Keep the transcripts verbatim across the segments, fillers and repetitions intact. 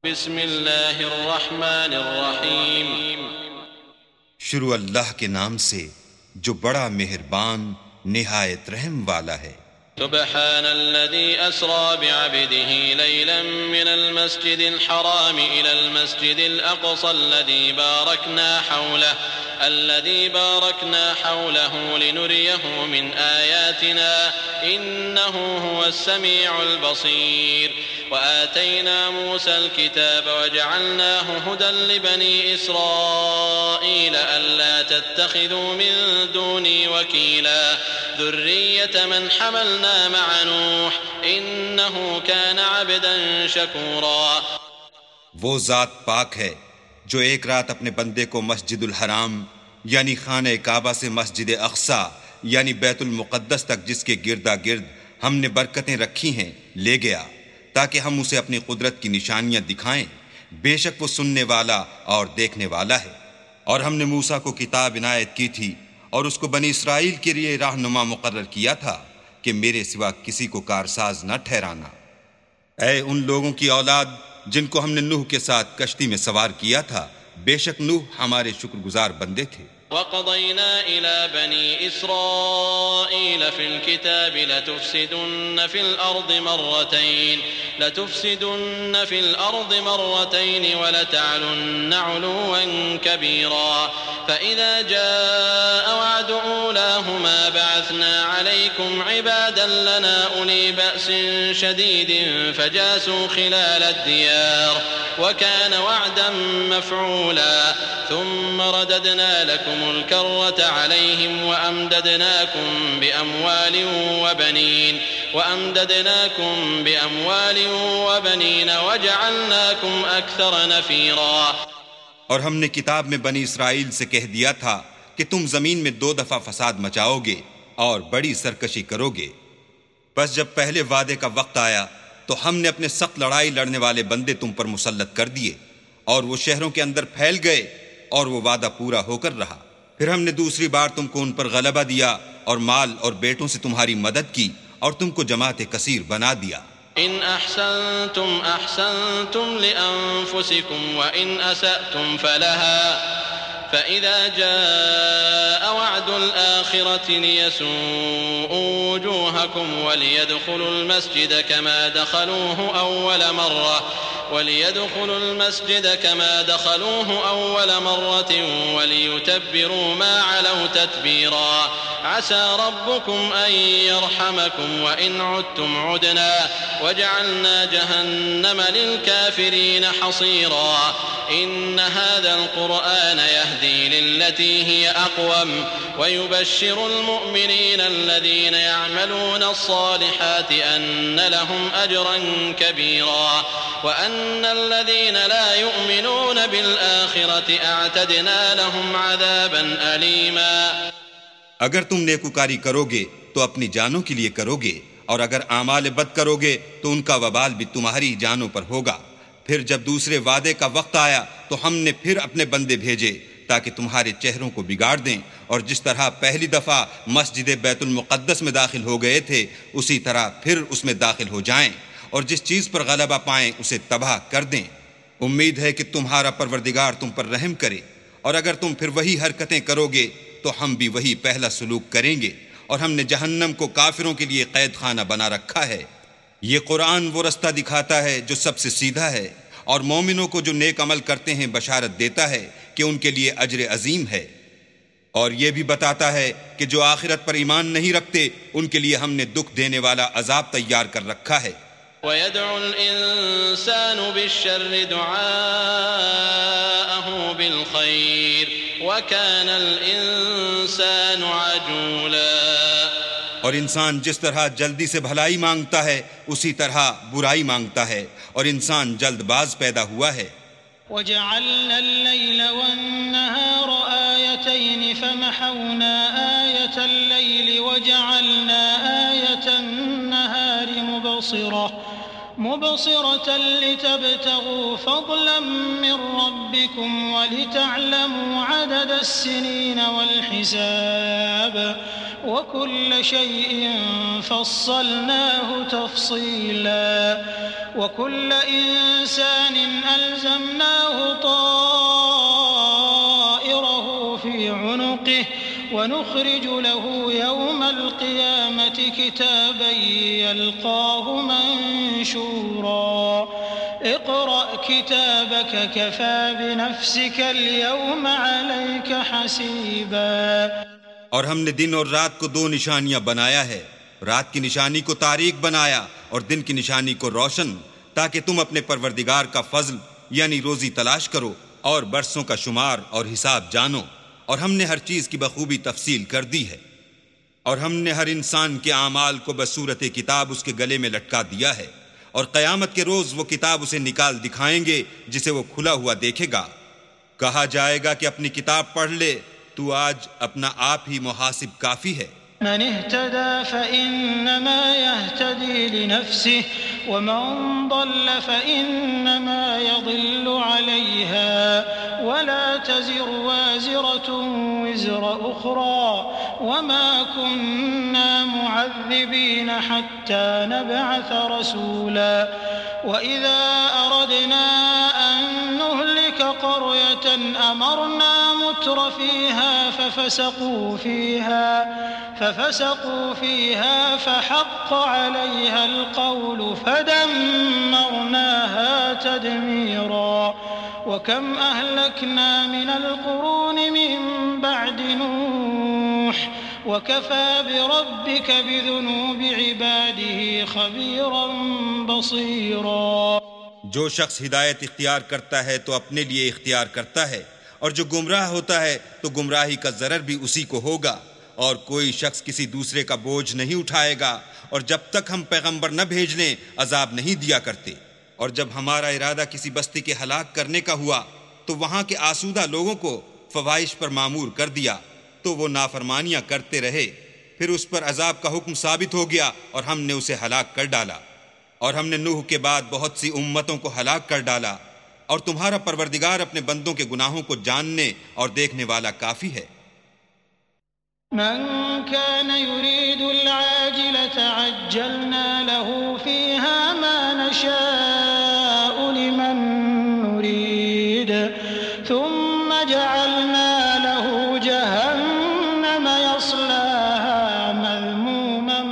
بسم اللہ الرحمن الرحیم، شروع اللہ کے نام سے جو بڑا مہربان نہایت رحم والا ہے۔ سبحان الذي أسرى بعبده ليلا من المسجد الحرام إلى المسجد الأقصى الذي باركنا حوله الذي باركنا حوله لنريه من آياتنا إنه هو السميع البصير وآتينا موسى الكتاب وجعلناه هدى لبني إسرائيل ألا تتخذوا من دوني وكيلا ذرية من حملنا مع نوح إنه كان عبدا شكورا۔ وہ ذات پاک ہے جو ایک رات اپنے بندے کو مسجد الحرام یعنی خانہ کعبہ سے مسجد اقصی یعنی بیت المقدس تک جس کے گردا گرد ہم نے برکتیں رکھی ہیں لے گیا تاکہ ہم اسے اپنی قدرت کی نشانیاں دکھائیں۔ بے شک وہ سننے والا اور دیکھنے والا ہے۔ اور ہم نے موسیٰ کو کتاب عنایت کی تھی اور اس کو بنی اسرائیل کے لیے رہنما مقرر کیا تھا کہ میرے سوا کسی کو کارساز نہ ٹھہرانا۔ اے ان لوگوں کی اولاد جن کو ہم نے نوح کے ساتھ کشتی میں سوار کیا تھا، بے شک نوح ہمارے شکر گزار بندے تھے۔ وَقَضَيْنَا إِلَى بَنِي إِسْرَائِيلَ فِي الْكِتَابِ لَتُفْسِدُنَّ فِي الْأَرْضِ مَرَّتَيْنِ لَتُفْسِدُنَّ فِي الْأَرْضِ مَرَّتَيْنِ وَلَتَعْلُنَّ عُلُوًّا كَبِيرًا فَإِذَا جَاءَ وَعْدُ أُولَاهُمَا بَعَثْنَا عَلَيْكُمْ عِبَادًا لَنَا أُولِي بَأْسٍ شَدِيدٍ فَجَاسُوا خِلَالَ الدِّيَارِ وَكَانَ وَعْدًا مَفْعُولًا ثُمَّ رَدَدْنَا لَكُمُ الْكَرَّةَ عَلَيْهِمْ وَأَمْدَدْنَاكُمْ بِأَمْوَالٍ وَبَنِينَ وَأَمْدَدْنَاكُمْ بِأَمْوَالٍ وَبَنِينَ وَجَعَلْنَاكُمْ أَكْثَرَ نَفِيرًا۔ اور ہم نے کتاب میں بنی اسرائیل سے کہہ دیا تھا کہ تم زمین میں دو دفعہ فساد مچاؤ گے اور بڑی سرکشی کرو گے۔ بس جب پہلے وعدے کا وقت آیا تو ہم نے اپنے سخت لڑائی لڑنے والے بندے تم پر مسلط کر دیے اور وہ شہروں کے اندر پھیل گئے اور وہ وعدہ پورا ہو کر رہا۔ پھر ہم نے دوسری بار تم کو ان پر غلبہ دیا اور مال اور بیٹوں سے تمہاری مدد کی اور تم کو جماعت کثیر بنا دیا۔ ان احسنتم احسنتم لانفسکم وان اسأتم فلها فإذا جاء وعد الآخرة ليسوءوا وجوهكم وليدخلوا المسجد كما دخلوه أول مرة وليدخلوا المسجد كما دخلوه أول مرة وليتبروا ما علوا تتبيرا عسى ربكم أن يرحمكم وإن عدتم عدنا وجعلنا جهنم للكافرين حصيرا إن هذا القرآن يهدي للتي هي أقوم ويبشر المؤمنين الذين يعملون الصالحات أن لهم أجرا كبيرا وأن الذين لا يؤمنون بالآخرة أعتدنا لهم عذابا أليما۔ اگر تم نیکوکاری کرو گے تو اپنی جانوں کے لیے کرو گے اور اگر اعمال بد کرو گے تو ان کا وبال بھی تمہاری جانوں پر ہوگا۔ پھر جب دوسرے وعدے کا وقت آیا تو ہم نے پھر اپنے بندے بھیجے تاکہ تمہارے چہروں کو بگاڑ دیں، اور جس طرح پہلی دفعہ مسجد بیت المقدس میں داخل ہو گئے تھے اسی طرح پھر اس میں داخل ہو جائیں، اور جس چیز پر غلبہ پائیں اسے تباہ کر دیں۔ امید ہے کہ تمہارا پروردگار تم پر رحم کرے، اور اگر تم پھر وہی حرکتیں کرو گے تو ہم بھی وہی پہلا سلوک کریں گے، اور ہم نے جہنم کو کافروں کے لیے قید خانہ بنا رکھا ہے۔ یہ قرآن وہ رستہ دکھاتا ہے جو سب سے سیدھا ہے، اور مومنوں کو جو نیک عمل کرتے ہیں بشارت دیتا ہے کہ ان کے لیے اجر عظیم ہے، اور یہ بھی بتاتا ہے کہ جو آخرت پر ایمان نہیں رکھتے ان کے لیے ہم نے دکھ دینے والا عذاب تیار کر رکھا ہے۔ وَيَدْعُ الْإِنسَانُ بِالشَّرِّ دُعَاءَهُ بِالْخَيْرِ وَكَانَ الْإِنسَانُ عَجُولًا۔ اور انسان جس طرح جلدی سے بھلائی مانگتا ہے اسی طرح برائی مانگتا ہے، اور انسان جلد باز پیدا ہوا ہے۔ وَجَعَلْنَا اللَّيْلَ وَالنَّهَارَ آيَتَيْنِ فَمَحَوْنَا آيَةَ اللَّيْلِ وَجَعَلْنَا آيَةَ النَّهَارِ مُبْصِرَةً مبصرة لتبتغوا فضلا من ربكم ولتعلموا عدد السنين والحساب وكل شيء فصلناه تفصيلا وكل إنسان ألزمناه طائره في عنقه ونخرج له يوم القيامة كتابا يلقاه منشورا اقرأ كتابك كفى بنفسك اليوم عليك حسيبا۔ اور ہم نے دن اور رات کو دو نشانیاں بنایا ہے، رات کی نشانی کو تاریک بنایا اور دن کی نشانی کو روشن، تاکہ تم اپنے پروردگار کا فضل یعنی روزی تلاش کرو اور برسوں کا شمار اور حساب جانو۔ اور ہم نے ہر چیز کی بخوبی تفصیل کر دی ہے، اور ہم نے ہر انسان کے اعمال کو بصورت کتاب اس کے گلے میں لٹکا دیا ہے، اور قیامت کے روز وہ کتاب اسے نکال دکھائیں گے جسے وہ کھلا ہوا دیکھے گا۔ کہا جائے گا کہ اپنی کتاب پڑھ لے، تو آج اپنا آپ ہی محاسب کافی ہے۔ من اهتدى فإنما يهتدي لنفسه ومن ضل فإنما يضل عليها ولا تزر وازرة وزر أخرى وما كنا معذبين حتى نبعث رسولا وإذا أردنا أن نهلك قرية أمرنا متر فيها ففسقوا فيها ففسقوا فيها فحق عليها القول فدمرناها تدميرا وكم أهلكنا من القرون من بعد نوح وكفى بربك بذنوب عباده خبيرا بصيرا۔ جو شخص ہدایت اختیار کرتا ہے تو اپنے لیے اختیار کرتا ہے، اور جو گمراہ ہوتا ہے تو گمراہی کا ضرر بھی اسی کو ہوگا، اور کوئی شخص کسی دوسرے کا بوجھ نہیں اٹھائے گا، اور جب تک ہم پیغمبر نہ بھیج لیں عذاب نہیں دیا کرتے۔ اور جب ہمارا ارادہ کسی بستی کے ہلاک کرنے کا ہوا تو وہاں کے آسودہ لوگوں کو فواحش پر معمور کر دیا، تو وہ نافرمانیاں کرتے رہے، پھر اس پر عذاب کا حکم ثابت ہو گیا اور ہم نے اسے ہلاک کر ڈالا۔ اور ہم نے نوح کے بعد بہت سی امتوں کو ہلاک کر ڈالا، اور تمہارا پروردگار اپنے بندوں کے گناہوں کو جاننے اور دیکھنے والا کافی ہے۔ من كان يريد العاجلة عجلنا له فيها ما نشاء لمن نريد ثم جعلنا له جهنم يصلاها مذموما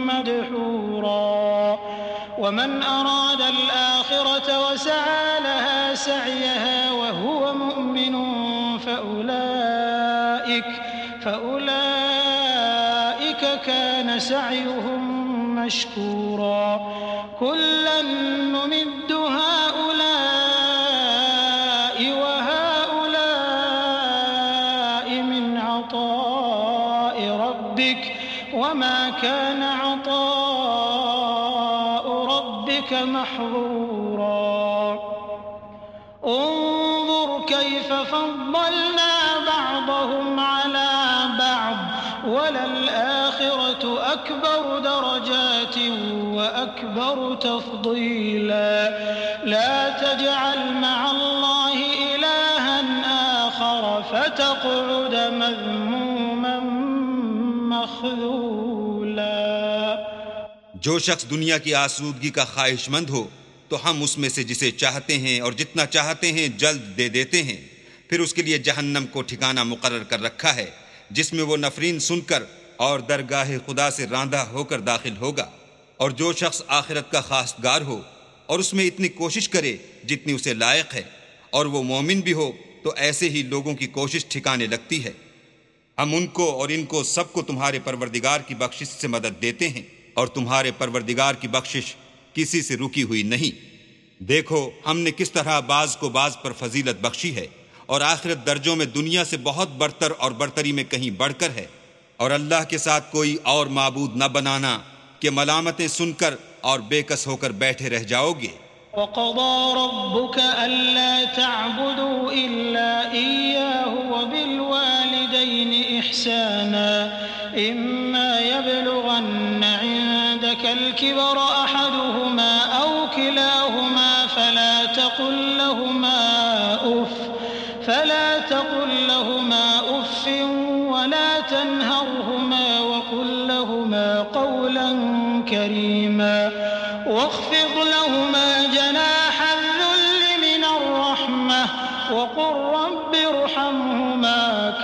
مدحورا ومن أراد الآخرة وسعى لها سعيها وهو مؤمن فأولئك فأولئك كان سعيهم مشكورا كلا نمد هؤلاء وهؤلاء من عطاء ربك وما كان عطاء ربك محظورا انظر كيف فضلنا بعضهم على بعض وللآخرة أكبر درجات وأكبر تفضيلا لا تجعل مع الله إلها آخر فتقعد مذموما مخذولا۔ جو شخص دنیا کی آسودگی کا خواہش مند ہو تو ہم اس میں سے جسے چاہتے ہیں اور جتنا چاہتے ہیں جلد دے دیتے ہیں، پھر اس کے لیے جہنم کو ٹھکانہ مقرر کر رکھا ہے جس میں وہ نفرین سن کر اور درگاہ خدا سے راندہ ہو کر داخل ہوگا۔ اور جو شخص آخرت کا خواستگار ہو اور اس میں اتنی کوشش کرے جتنی اسے لائق ہے اور وہ مومن بھی ہو تو ایسے ہی لوگوں کی کوشش ٹھکانے لگتی ہے۔ ہم ان کو اور ان کو سب کو تمہارے پروردگار کی بخشش سے مدد دیتے ہیں، اور تمہارے پروردگار کی بخشش کسی سے رکی ہوئی نہیں۔ دیکھو ہم نے کس طرح بعض کو بعض پر فضیلت بخشی ہے، اور آخرت درجوں میں دنیا سے بہت برتر اور برتری میں کہیں بڑھ کر ہے۔ اور اللہ کے ساتھ کوئی اور معبود نہ بنانا کہ ملامتیں سن کر اور بے کس ہو کر بیٹھے رہ جاؤ گے۔ وَقَضَى رَبُّكَ أَلَّا تَعْبُدُوا إِلَّا إِيَّاهُ وَبِالْوَالِدَيْنِ إِحْسَانًا إِمَّا يَبْلُغَنَّ عِندَكَ الْكِبَرَ أَحَدُهُمَا أَوْ كِلَاهُمَا فَلَا تَقُل لَّهُمَا أُفٍّ فلا تقل لهما أف ولا تنهرهما وقل لهما قولا كريما واخفض لهما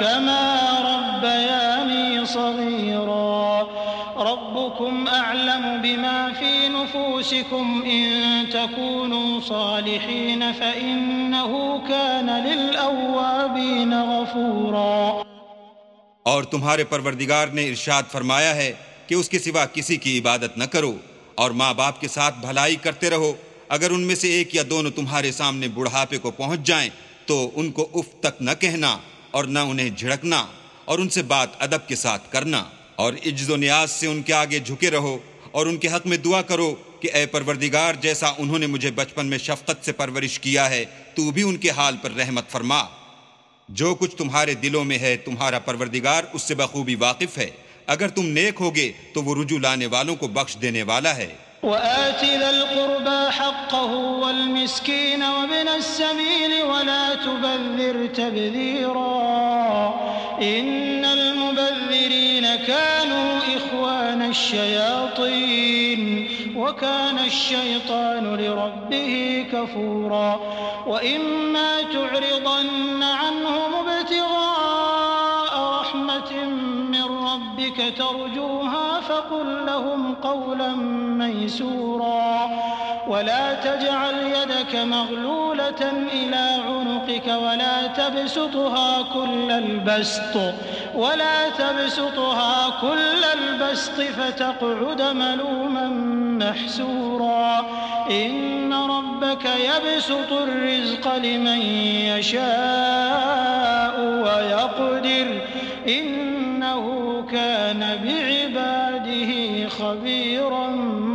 كما ربياني صغيرا ربكم أعلم بما في نفوسكم إن تكونوا صالحين فإنه كان للأوابين غفورا. اور تمہارے پروردگار نے ارشاد فرمایا ہے کہ اس کے سوا کسی کی عبادت نہ کرو اور ماں باپ کے ساتھ بھلائی کرتے رہو. اگر ان میں سے ایک یا دونوں تمہارے سامنے بڑھاپے کو پہنچ جائیں تو ان کو اف تک نہ کہنا اور نہ انہیں جھڑکنا اور ان سے بات ادب کے ساتھ کرنا، اور عجز و نیاز سے ان کے آگے جھکے رہو اور ان کے حق میں دعا کرو کہ اے پروردگار جیسا انہوں نے مجھے بچپن میں شفقت سے پرورش کیا ہے تو بھی ان کے حال پر رحمت فرما. جو کچھ تمہارے دلوں میں ہے تمہارا پروردگار اس سے بخوبی واقف ہے. اگر تم نیک ہوگے تو وہ رجوع لانے والوں کو بخش دینے والا ہے. وآت ذا القربى حقه والمسكين وابن السبيل ولا تبذر تبذيرا إن المبذرين كانوا إخوان الشياطين وكان الشيطان لربه كفورا. وإما تعرضن عنهم ابتغاء رحمة من ربك ترجوها فقل لهم قولا ميسورا ولا تجعل يدك مغلولة إلى عنقك ولا تبسطها كل البسط ولا تبسطها كل البسط فتقعد ملوما محسورا. إن ربك يبسط الرزق لمن يشاء ويقدر إنه كان بعباده خبيرا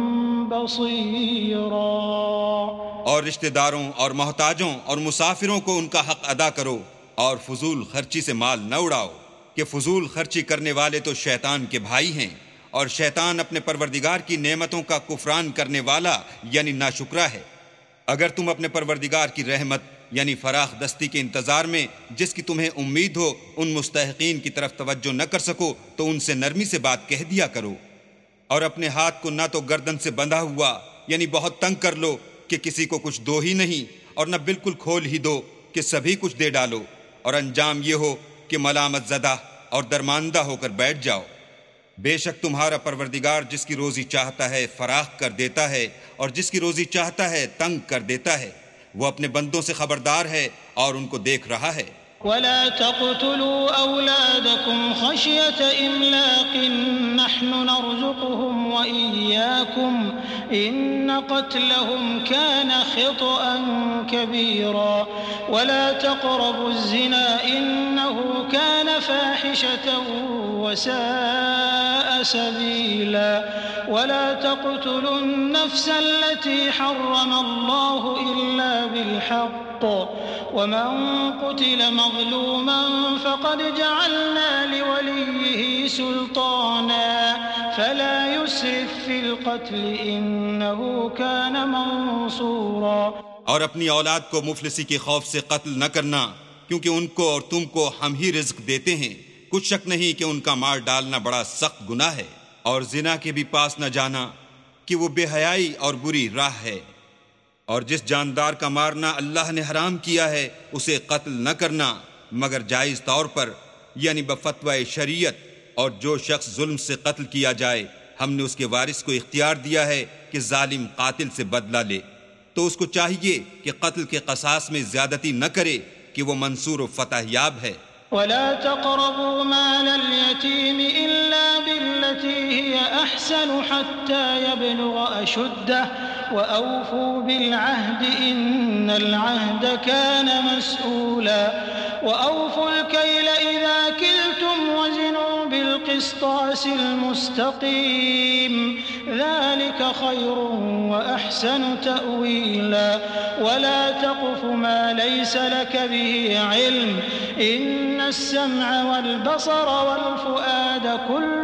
بصيرا. اور رشتہ داروں اور محتاجوں اور مسافروں کو ان کا حق ادا کرو اور فضول خرچی سے مال نہ اڑاؤ کہ فضول خرچی کرنے والے تو شیطان کے بھائی ہیں اور شیطان اپنے پروردگار کی نعمتوں کا کفران کرنے والا یعنی ناشکرا ہے. اگر تم اپنے پروردگار کی رحمت یعنی فراخ دستی کے انتظار میں جس کی تمہیں امید ہو ان مستحقین کی طرف توجہ نہ کر سکو تو ان سے نرمی سے بات کہہ دیا کرو، اور اپنے ہاتھ کو نہ تو گردن سے بندھا ہوا یعنی بہت تنگ کر لو کہ کسی کو کچھ دو ہی نہیں، اور نہ بالکل کھول ہی دو کہ سبھی کچھ دے ڈالو، اور انجام یہ ہو کہ ملامت زدہ اور درماندہ ہو کر بیٹھ جاؤ. بے شک تمہارا پروردگار جس کی روزی چاہتا ہے فراخ کر دیتا ہے اور جس کی روزی چاہتا ہے تنگ کر دیتا ہے. وہ اپنے بندوں سے خبردار ہے اور ان کو دیکھ رہا ہے. ولا تقتلوا أولادكم خشية إملاق نحن نرزقهم وإياكم إن قتلهم كان خطأ كبيرا ولا تقربوا الزنا إنه كان فاحشة وساء سبيلا ولا تقتلوا النفس التي حرم الله إلا بالحق ومن قتل مظلوما فقد جعلنا لوليه سلطانا فلا يسرف في القتل إنه كان منصورا. اور اپنی اولاد کو مفلسی کے خوف سے قتل نہ کرنا کیونکہ ان کو اور تم کو ہم ہی رزق دیتے ہیں. کچھ شک نہیں کہ ان کا مار ڈالنا بڑا سخت گناہ ہے، اور زنا کے بھی پاس نہ جانا کہ وہ بے حیائی اور بری راہ ہے. اور جس جاندار کا مارنا اللہ نے حرام کیا ہے اسے قتل نہ کرنا مگر جائز طور پر یعنی بفتوی شریعت. اور جو شخص ظلم سے قتل کیا جائے ہم نے اس کے وارث کو اختیار دیا ہے کہ ظالم قاتل سے بدلہ لے، تو اس کو چاہیے کہ قتل کے قصاص میں زیادتی نہ کرے کہ وہ منصور و فتح یاب ہے. ولا تقربوا مال اليتيم إلا بالتي هي أحسن حتى يبلغ أشده وأوفوا بالعهد إن العهد كان مسؤولا وأوفوا الكيل إذا كلتم وزنوا بالقسطاس المستقيم ذلك خير وأحسن تأويلا ولا تقف ما ليس لك به علم إن السمع والبصر والفؤاد كل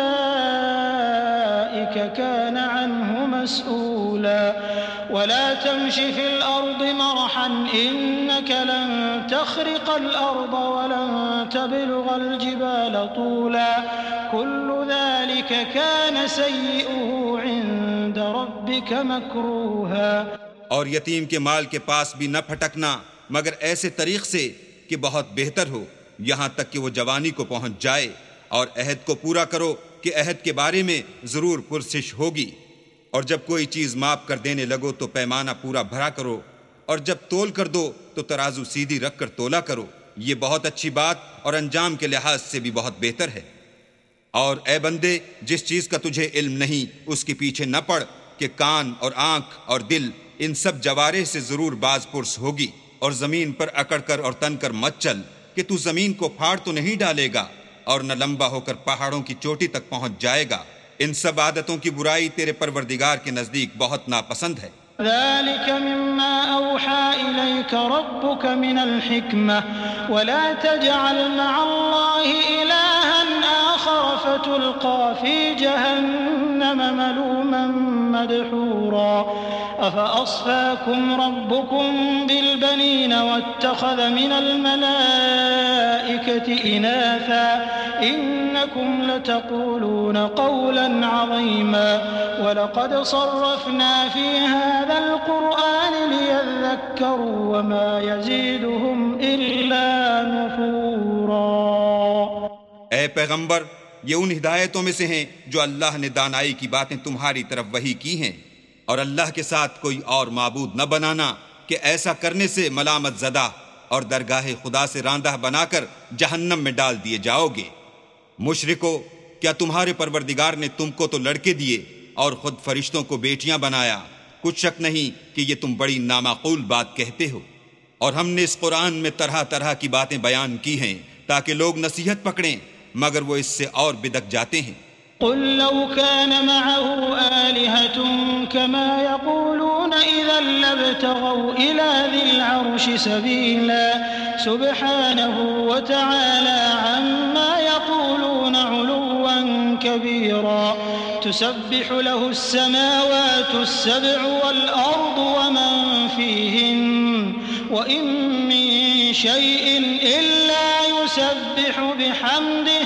أولئك كان عنه مسؤولا ولا تمش في الأرض مرحا إنك لن تخرق الأرض ولن تبلغ الجبال طولا كل ذلك كان سيئه عند ربك مكروها. اور یتیم کے مال کے پاس بھی نہ پھٹکنا مگر ایسے طریق سے کہ بہت بہتر ہو یہاں تک کہ وہ جوانی کو پہنچ جائے، اور عہد کو پورا کرو کہ عہد کے بارے میں ضرور پرسش ہوگی، اور جب کوئی چیز ماپ کر دینے لگو تو پیمانہ پورا بھرا کرو، اور جب تول کر دو تو ترازو سیدھی رکھ کر تولا کرو، یہ بہت اچھی بات اور انجام کے لحاظ سے بھی بہت بہتر ہے۔ اور اے بندے، جس چیز کا تجھے علم نہیں اس کے پیچھے نہ پڑ کہ کان اور آنکھ اور دل ان سب جوارح سے ضرور باز پرس ہوگی، اور زمین پر اکڑ کر اور تن کر مت چل کہ تو زمین کو پھاڑ تو نہیں ڈالے گا اور نہ لمبا ہو کر پہاڑوں کی چوٹی تک پہنچ جائے گا۔ ان سب عادتوں کی برائی تیرے پروردگار کے نزدیک بہت ناپسند ہے۔ ذلك مما أوحى إليك ربك من الحكمة ولا تجعل مع الله إلها آخر فتلقى في جهنم ملوما مدحورا أفأصفاكم ربكم بالبنين واتخذ من الملائكة إناثا إنكم لتقولون قولا عظيما ولقد صرفنا في هذا القرآن ليذكروا وما يزيدهم إلا نفورا۔ اے پیغمبر، یہ ان ہدایتوں میں سے ہیں جو اللہ نے دانائی کی باتیں تمہاری طرف وحی کی ہیں، اور اللہ کے ساتھ کوئی اور معبود نہ بنانا کہ ایسا کرنے سے ملامت زدہ اور درگاہ خدا سے راندہ بنا کر جہنم میں ڈال دیے جاؤ گے۔ مشرکو، کیا تمہارے پروردگار نے تم کو تو لڑکے دیے اور خود فرشتوں کو بیٹیاں بنایا؟ کچھ شک نہیں کہ یہ تم بڑی نامعقول بات کہتے ہو، اور ہم نے اس قرآن میں طرح طرح کی باتیں بیان کی ہیں تاکہ لوگ نصیحت پکڑیں، مگر وہ اس سے اور بدک جاتے ہیں۔ قل لو كان معه آلهة كما يقولون إذا لابتغوا إلى ذي العرش سبيلا سبحانه وتعالى عما يقولون علوا كبيرا تسبح له السماوات السبع والأرض ومن فيهن وإن من شيء إلا يسبح بحمده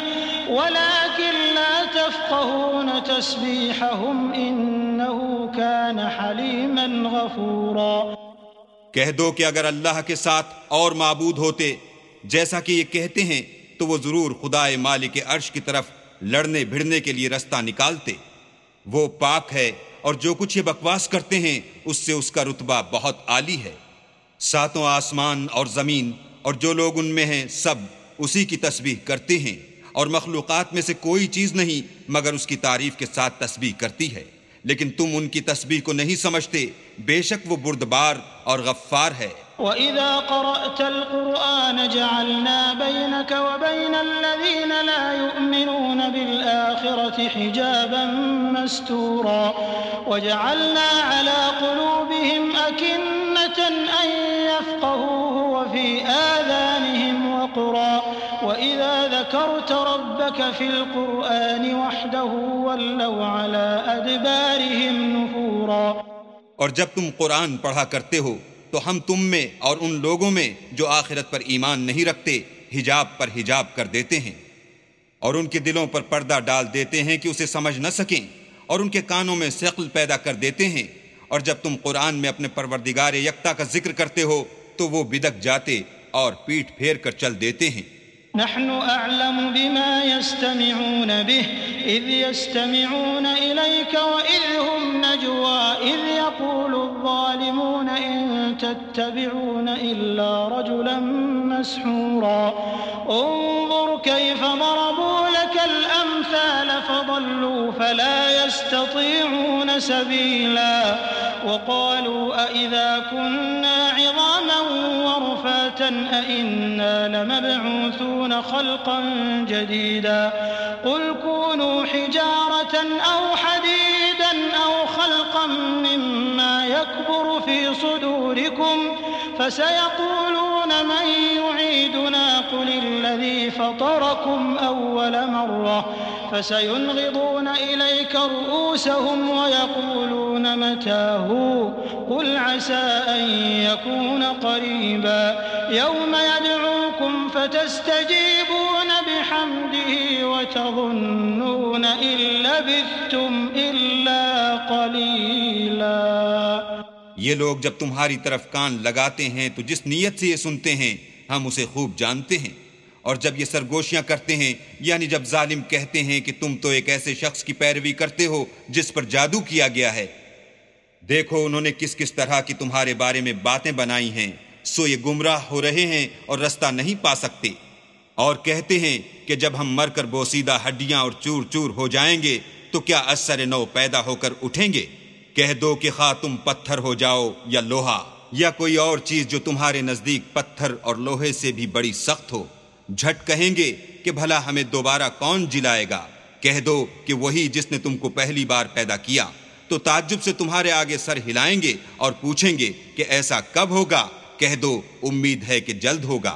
ولكن لا تفقهون تسبيحهم إنه كان حليما غفورا۔ کہہ دو کہ اگر اللہ کے ساتھ اور معبود ہوتے جیسا کہ یہ کہتے ہیں تو وہ ضرور خدائے مالک عرش کی طرف لڑنے بھڑنے کے لیے رستہ نکالتے۔ وہ پاک ہے اور جو کچھ یہ بکواس کرتے ہیں اس سے اس کا رتبہ بہت عالی ہے۔ ساتوں آسمان اور زمین اور جو لوگ ان میں ہیں سب اسی کی تسبیح کرتے ہیں، اور مخلوقات میں سے کوئی چیز نہیں مگر اس کی تعریف کے ساتھ تسبیح کرتی ہے، لیکن تم ان کی تسبیح کو نہیں سمجھتے، بے شک وہ بردبار اور غفار ہے۔ وَإِذَا قَرَأْتَ الْقُرْآنَ جَعَلْنَا بَيْنَكَ وَبَيْنَ الَّذِينَ لَا يُؤْمِنُونَ بِالْآخِرَةِ حِجَابًا مَسْتُورًا وَجَعَلْنَا عَلَى قُلُوبِهِمْ أَكِنَّةً أَن يَفْقَهُوهُ وَفِي آذَانِهِمْ وَقْرًا وَإِذَا ذَكَرْتَ رَبَّكَ فِي الْقُرْآنِ وَحْدَهُ وَلَّوْا عَلَى أَدْبَارِهِمْ نُفُورًا۔ اور جب تم قرآن پڑھا کرتے ہو تو ہم تم میں اور ان لوگوں میں جو آخرت پر ایمان نہیں رکھتے حجاب پر حجاب کر دیتے ہیں، اور ان کے دلوں پر پردہ ڈال دیتے ہیں کہ اسے سمجھ نہ سکیں، اور ان کے کانوں میں ثقل پیدا کر دیتے ہیں، اور جب تم قرآن میں اپنے پروردگار یکتا کا ذکر کرتے ہو تو وہ بدک جاتے اور پیٹھ پھیر کر چل دیتے ہیں۔ نحن أعلم بما يستمعون به إذ يستمعون إليك وإذ هم نجوى إذ يقول الظالمون إن تتبعون إلا رجلا مسحورا انظر كيف ضربوا لك الأمثال فضلوا فلا يستطيعون سبيلا وقالوا أئذا كنا عظاما ورفاتا أئنا لمبعوثون خلقا جديدا قل كونوا حجارة أو حديدا أو خلقا مما يكبر في صدوركم فسيقولون من يعيدنا قل الذي فطركم أول مرة فسينغضون إليك رؤوسهم ويقولون متى هو قل عسى أن يكون قريبا يوم يدعوكم فتستجيبون بحمده وتظنون إن لبثتم إلا قليلا۔ یہ لوگ جب تمہاری طرف کان لگاتے ہیں تو جس نیت سے یہ سنتے ہیں ہم اسے خوب جانتے ہیں، اور جب یہ سرگوشیاں کرتے ہیں، یعنی جب ظالم کہتے ہیں کہ تم تو ایک ایسے شخص کی پیروی کرتے ہو جس پر جادو کیا گیا ہے، دیکھو انہوں نے کس کس طرح کی تمہارے بارے میں باتیں بنائی ہیں، سو یہ گمراہ ہو رہے ہیں اور رستہ نہیں پا سکتے۔ اور کہتے ہیں کہ جب ہم مر کر بوسیدہ ہڈیاں اور چور چور ہو جائیں گے تو کیا اثر نو پیدا ہو کر اٹھیں گے؟ کہہ دو کہ خواہ تم پتھر ہو جاؤ یا لوہا یا کوئی اور چیز جو تمہارے نزدیک پتھر اور لوہے سے بھی بڑی سخت ہو، جھٹ کہیں گے کہ بھلا ہمیں دوبارہ کون جلائے گا؟ کہہ دو کہ وہی جس نے تم کو پہلی بار پیدا کیا، تو تعجب سے تمہارے آگے سر ہلائیں گے اور پوچھیں گے کہ ایسا کب ہوگا؟ کہہ دو امید ہے کہ جلد ہوگا۔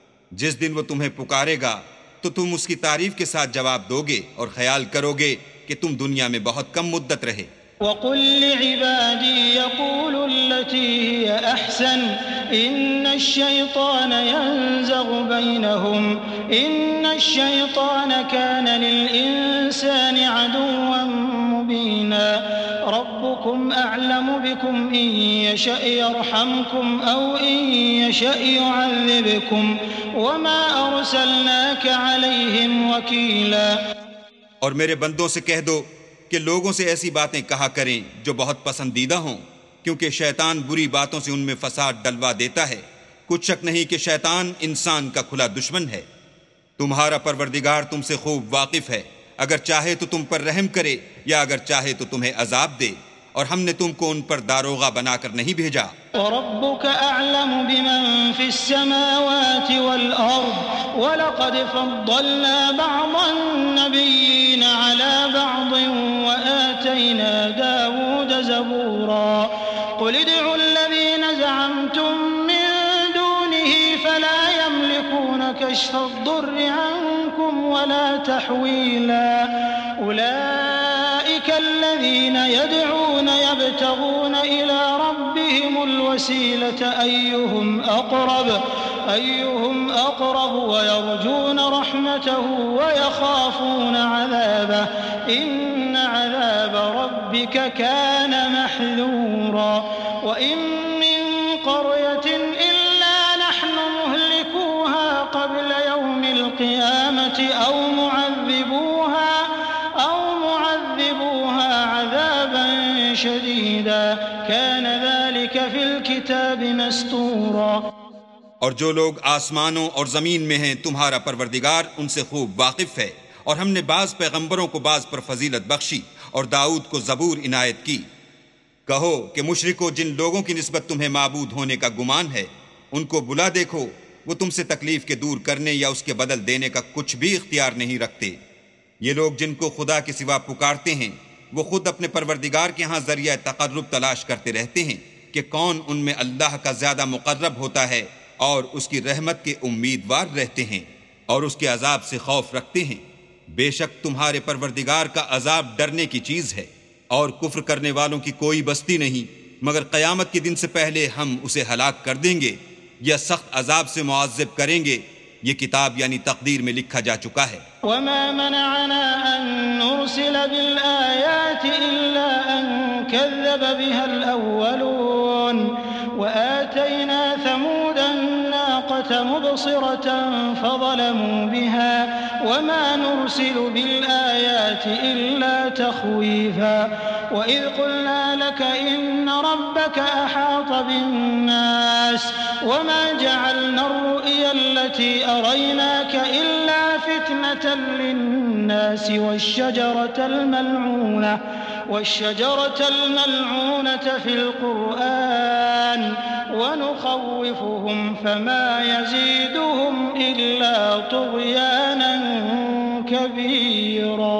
جس دن وہ تمہیں پکارے گا تو تم اس کی تعریف کے ساتھ جواب دو گے اور خیال کرو گے کہ تم دنیا میں بہت کم مدت رہے۔ وَقُل لِّعِبَادِي يَقُولُوا الَّتِي هِيَ أَحْسَنُ إِنَّ الشَّيْطَانَ يَنزَغُ بَيْنَهُمْ إِنَّ الشَّيْطَانَ كَانَ لِلْإِنسَانِ عَدُوًّا مُّبِينًا رَبُّكُمْ أَعْلَمُ بِكُمْ إِن يَشَأْ يَرْحَمْكُمْ أَوْ إِن يَشَأْ يُعَذِّبْكُمْ وَمَا أَرْسَلْنَاكَ عَلَيْهِمْ وَكِيلًا۔ اور میرے بندوں سے کہہ دو کہ لوگوں سے ایسی باتیں کہا کریں جو بہت پسندیدہ ہوں، کیونکہ شیطان بری باتوں سے ان میں فساد ڈلوا دیتا ہے۔ کچھ شک نہیں کہ شیطان انسان کا کھلا دشمن ہے۔ تمہارا پروردگار تم سے خوب واقف ہے، اگر چاہے تو تم پر رحم کرے یا اگر چاہے تو تمہیں عذاب دے، اور ہم نے تم کو ان پر داروغہ بنا کر نہیں بھیجا۔ وَرَبُّكَ أَعْلَمُ بِمَن فِي السَّمَاوَاتِ وَالْأَرْضِ وَلَقَدْ فَضَّلْنَا بَعْضَ النَّبِيِّينَ عَلَى بَعْضٍ وَآتَيْنَا دَاوُودَ زَبُورًا قُلِ ادْعُوا الَّذِينَ زَعَمْتُم مِّن دُونِهِ فَلَا يَمْلِكُونَ كَشْفَ الضُّرِّ عَنكُمْ وَلَا تَحْوِيلًا أُولَئِكَ الَّذِينَ يَدْعُونَ يَبْتَغُونَ إِلَى رَبِّهِمُ الْوَسِيلَةَ أَيُّهُمْ أَقْرَبُ أَيُّهُمْ أَقْرَبُ وَيَرْجُونَ رَحْمَتَهُ وَيَخَافُونَ عَذَابَهُ إِنَّ عَذَابَ رَبِّكَ كَانَ مَحْذُورًا وَإِن مِّن قَرْيَةٍ إِلَّا نَحْنُ مُهْلِكُوهَا قَبْلَ يَوْمِ الْقِيَامَةِ أَوْ مُعَذِّبُوهَا أَوْ مُعَذِّبُوهَا عَذَابًا شَدِيدًا كَانَ ذَلِكَ فِي الْكِتَابِ مَسْطُورًا۔ اور جو لوگ آسمانوں اور زمین میں ہیں تمہارا پروردگار ان سے خوب واقف ہے، اور ہم نے بعض پیغمبروں کو بعض پر فضیلت بخشی اور داؤد کو زبور عنایت کی۔ کہو کہ مشرکو، جن لوگوں کی نسبت تمہیں معبود ہونے کا گمان ہے ان کو بلا دیکھو، وہ تم سے تکلیف کے دور کرنے یا اس کے بدل دینے کا کچھ بھی اختیار نہیں رکھتے۔ یہ لوگ جن کو خدا کے سوا پکارتے ہیں وہ خود اپنے پروردگار کے ہاں ذریعہ تقرب تلاش کرتے رہتے ہیں کہ کون ان میں اللہ کا زیادہ مقرب ہوتا ہے، اور اس کی رحمت کے امیدوار رہتے ہیں اور اس کے عذاب سے خوف رکھتے ہیں۔ بے شک تمہارے پروردگار کا عذاب ڈرنے کی چیز ہے، اور کفر کرنے والوں کی کوئی بستی نہیں مگر قیامت کے دن سے پہلے ہم اسے ہلاک کر دیں گے یا سخت عذاب سے معذب کریں گے۔ یہ کتاب یعنی تقدیر میں لکھا جا چکا ہے۔ وَمَا مَنَعَنَا أَن نُّرْسِلَ بِالْآيَاتِ إِلَّا أَن كَذَّبَ بِهَا الْأَوَّلُونَ وَآتَيْنَا ثَمُودَ النَّاقَةَ مُبْصِرَةً فَظَلَمُوا بِهَا وَمَا نُرْسِلُ بِالْآيَاتِ إِلَّا تَخْوِيفًا وَإِذْ قُلْنَا لَكَ إِنَّ رَبَّكَ أَحَاطَ بِالنَّاسِ وَمَا جَعَلْنَا الرُّؤْيَا الَّتِي أَرَيْنَاكَ إِلَّا فِتْنَةً لِلنَّاسِ وَالشَّجَرَةَ الْمَلْعُونَةَ والشجرة الملعونة في القرآن ونخوفهم فما يزيدهم إلا طغيانا كبيرا۔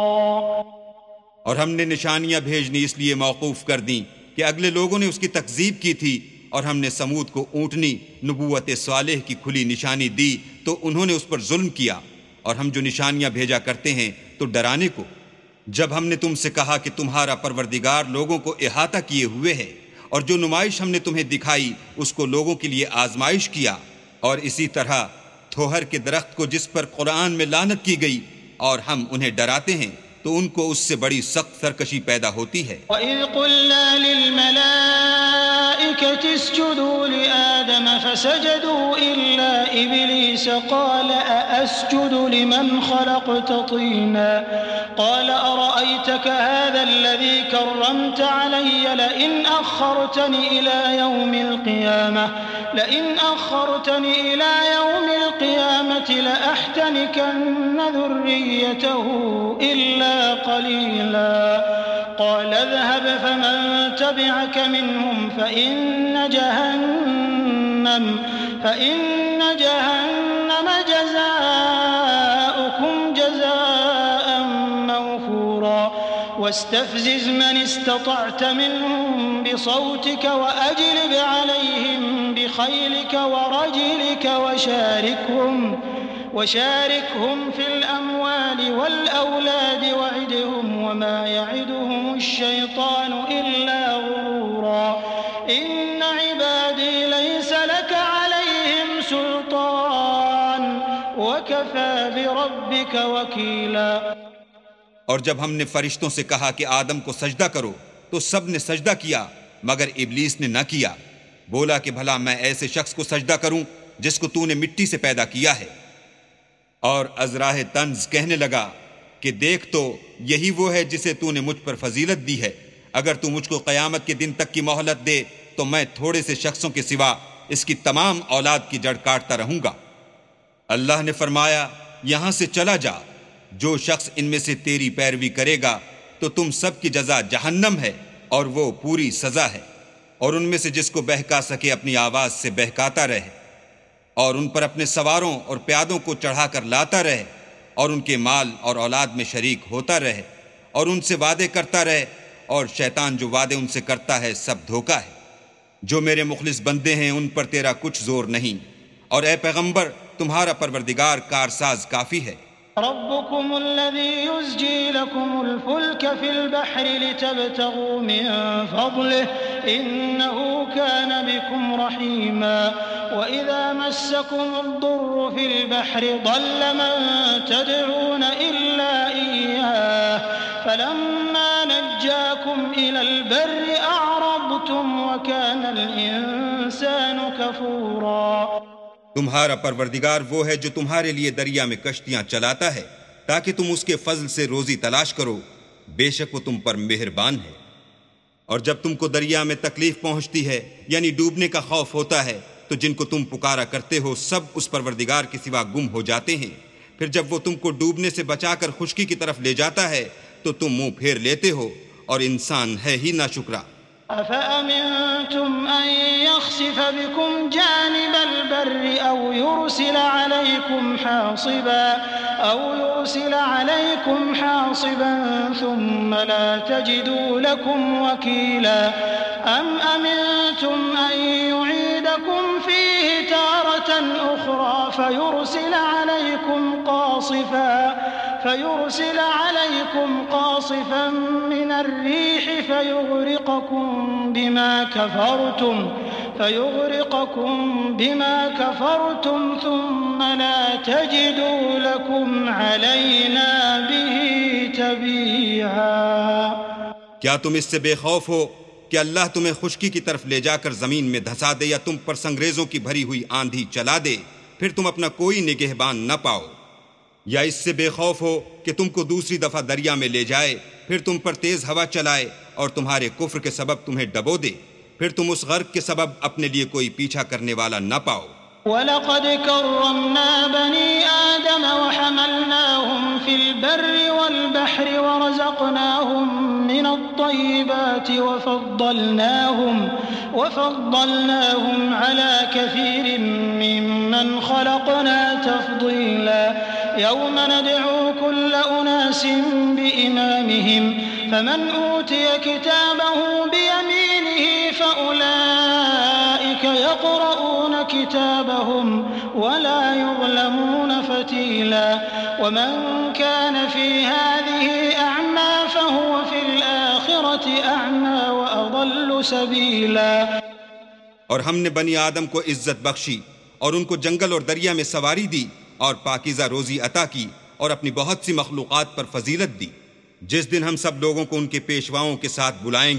اور ہم نے نشانیاں بھیجنی اس لیے موقوف کر دیں کہ اگلے لوگوں نے اس کی تکذیب کی تھی، اور ہم نے سمود کو اونٹنی نبوت صالح کی کھلی نشانی دی تو انہوں نے اس پر ظلم کیا، اور ہم جو نشانیاں بھیجا کرتے ہیں تو ڈرانے کو۔ جب ہم نے تم سے کہا کہ تمہارا پروردگار لوگوں کو احاطہ کیے ہوئے ہے، اور جو نمائش ہم نے تمہیں دکھائی اس کو لوگوں کے لیے آزمائش کیا، اور اسی طرح تھوہر کے درخت کو جس پر قرآن میں لعنت کی گئی اور ہم انہیں ڈراتے ہیں تو ان کو اس سے بڑی سخت سرکشی پیدا ہوتی ہے۔ وَإِذْ قُلْنَا لِلْمَلَائِكَةِ اسْجُدُوا لِآدَمَ فسجدوا إلا إبليس قال أأسجد لمن خلقت طينا قال أرأيتك هذا الذي كرمت علي لئن أخرتني إلى يوم القيامة لئن أخرتني إلى يوم القيامة لأحتنكن ذريته إلا قليلا قال اذهب فمن تبعك منهم فإن جهنم فإن جهنم جزاؤكم جزاء موفورا واستفزز من استطعت منهم بصوتك وأجلب عليهم بخيلك ورجلك وشاركهم وشاركهم في الأموال والأولاد وعدهم وما يعدهم الشيطان إلا غرورا إن عبادي ليس لك عليهم سلطان وكفى بربك وكيلا. اور جب ہم نے فرشتوں سے کہا کہ آدم کو سجدہ کرو تو سب نے سجدہ کیا مگر ابلیس نے نہ کیا. بولا کہ بھلا میں ایسے شخص کو سجدہ کروں جس کو تو نے مٹی سے پیدا کیا ہے. اور ازراہ طنز کہنے لگا کہ دیکھ تو یہی وہ ہے جسے تو نے مجھ پر فضیلت دی ہے. اگر تو مجھ کو قیامت کے دن تک کی مہلت دے تو میں تھوڑے سے شخصوں کے سوا اس کی تمام اولاد کی جڑ کاٹتا رہوں گا. اللہ نے فرمایا یہاں سے چلا جا. جو شخص ان میں سے تیری پیروی کرے گا تو تم سب کی جزا جہنم ہے اور وہ پوری سزا ہے. اور ان میں سے جس کو بہکا سکے اپنی آواز سے بہکاتا رہے اور ان پر اپنے سواروں اور پیادوں کو چڑھا کر لاتا رہے اور ان کے مال اور اولاد میں شریک ہوتا رہے اور ان سے وعدے کرتا رہے. اور شیطان جو وعدے ان سے کرتا ہے سب دھوکا ہے. جو میرے مخلص بندے ہیں ان پر تیرا کچھ زور نہیں. اور اے پیغمبر تمہارا پروردگار کارساز کافی ہے. ربكم الذي يزجي لكم الفلك في البحر لتبتغوا من فضله إنه كان بكم رحيما وإذا مسكم الضر في البحر ضل من تدعون إلا إياه فلما نجاكم إلى البر أعرضتم وكان الإنسان كفورا. تمہارا پروردگار وہ ہے جو تمہارے لیے دریا میں کشتیاں چلاتا ہے تاکہ تم اس کے فضل سے روزی تلاش کرو. بے شک وہ تم پر مہربان ہے. اور جب تم کو دریا میں تکلیف پہنچتی ہے یعنی ڈوبنے کا خوف ہوتا ہے تو جن کو تم پکارا کرتے ہو سب اس پروردگار کے سوا گم ہو جاتے ہیں. پھر جب وہ تم کو ڈوبنے سے بچا کر خشکی کی طرف لے جاتا ہے تو تم منہ پھیر لیتے ہو اور انسان ہے ہی ناشکرا. أفأمنتم أن يخسف بكم جانب البر أو يرسل عليكم حاصبا أو يرسل عليكم حاصبا ثم لا تجدوا لكم وكيلا أم أمنتم أن يعيدكم فيه تارة أخرى فيرسل عليكم قاصفا فيرسل عليكم قاصفا من الريح فيغرقكم بما كفرتم فيغرقكم بما كفرتم ثم لا تجدوا لكم علينا به تبيعا. کیا تم اس سے بے خوف ہو کہ اللہ تمہیں خشکی کی طرف لے جا کر زمین میں دھسا دے یا تم پر سنگریزوں کی بھری ہوئی آندھی چلا دے پھر تم اپنا کوئی نگہبان نہ پاؤ؟ یا اس سے بے خوف ہو کہ تم کو دوسری دفعہ دریا میں لے جائے پھر تم پر تیز ہوا چلائے اور تمہارے کفر کے سبب تمہیں ڈبو دے پھر تم اس غرق کے سبب اپنے لیے کوئی پیچھا کرنے والا نہ پاؤ. وَلَقَدْ كَرَّمْنَا بَنِي آدَمَ وَحَمَلْنَاهُمْ فِي الْبَرِّ وَالْبَحْرِ وَرَزَقْنَاهُمْ مِنَ الطَّيِّبَاتِ وَفَضَّلْنَاهُمْ وَفَضَّلْنَاهُمْ عَلَى كَثِيرٍ مِّمَّنْ خَلَقْنَا تَفْضِيلًا. يوم ندعو كل أناس بإمامهم فمن أوتي كتابه بيمينه فأولئك يقرؤون كتابهم ولا يظلمون فتيلا. ومن كان في هذه أعمى فهو في الآخرة أعمى وأضل سبيلا. اور ہم نے بنی آدم کو عزت بخشی اور ان کو جنگل اور دریا میں سواری دی اور پاکیزہ روزی عطا کی اور اپنی بہت سی مخلوقات پر فضیلت دی. جس دن ہم سب لوگوں کو ان کے پیشواؤں کے ساتھ بلائیں گے